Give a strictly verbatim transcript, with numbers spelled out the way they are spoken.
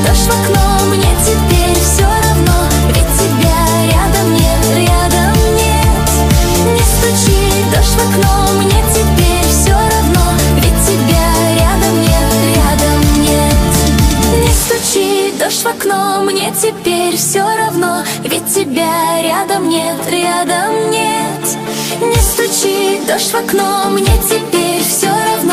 дождь в окно, мне теперь все равно, ведь тебя рядом нет, рядом нет. Не стучи, дождь в окно, мне теперь все равно, ведь тебя рядом нет, рядом нет. Не стучи, дождь в окно, мне теперь все равно, ведь тебя рядом нет, рядом нет. Не стучи, дождь в окно, мне теперь все равно,